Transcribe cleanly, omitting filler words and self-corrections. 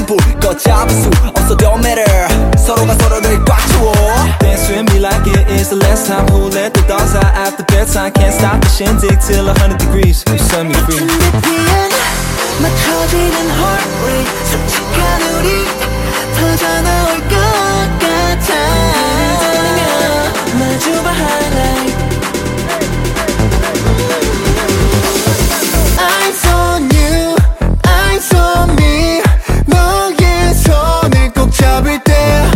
불 걷잡을 수 없어 don't matter 서로가 서로를 꽉 쥐어 Dance with me like it is the last time. Who let the dogs out after bedtime? Can't stop the shindig till 100 degrees. You set me free. 맞춰지는 heart rate 솔직한 우리 터져 나올 것 같아 마주봐 highlight Eyes on you, eyes on me 너의 손을 꼭 잡을 때